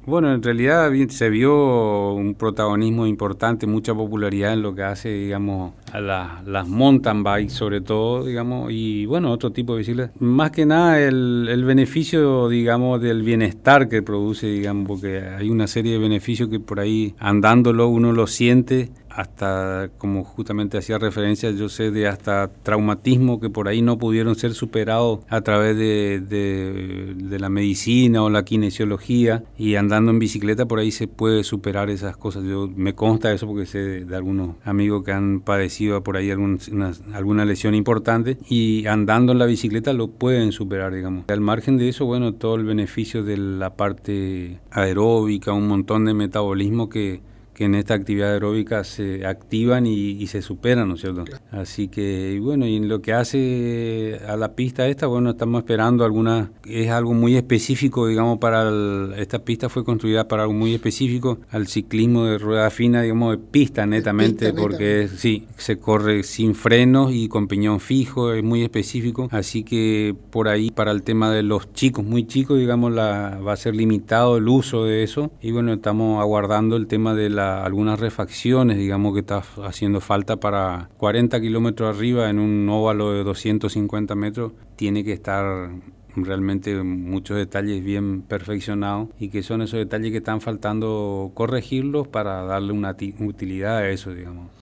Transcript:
Bueno, en realidad se vio un protagonismo importante, mucha popularidad en lo que hace, digamos, a las mountain bikes sobre todo, digamos, y bueno, otro tipo de bicicletas. Más que nada el beneficio, digamos, del bienestar que produce, digamos, porque hay una serie de beneficios que por ahí andándolo uno lo siente, hasta, como justamente hacía referencia, yo sé de hasta traumatismo que por ahí no pudieron ser superados a través de la medicina o la kinesiología, y andando en bicicleta por ahí se puede superar esas cosas. Yo me consta eso porque sé de algunos amigos que han padecido por ahí alguna lesión importante, y andando en la bicicleta lo pueden superar, digamos. Al margen de eso, bueno, todo el beneficio de la parte aeróbica, un montón de metabolismo que en esta actividad aeróbica se activan y se superan, ¿no es cierto? Así que, y bueno, y en lo que hace a la pista esta, bueno, estamos esperando es algo muy específico, digamos, esta pista fue construida para algo muy específico, al ciclismo de rueda fina, digamos, de pista netamente, porque sí, se corre sin frenos y con piñón fijo, es muy específico, así que por ahí para el tema de los chicos, muy chicos, digamos, va a ser limitado el uso de eso, y bueno, estamos aguardando el tema de algunas refacciones, digamos, que está haciendo falta para 40 kilómetros arriba en un óvalo de 250 metros, tiene que estar realmente muchos detalles bien perfeccionados, y que son esos detalles que están faltando corregirlos para darle una utilidad a eso, digamos.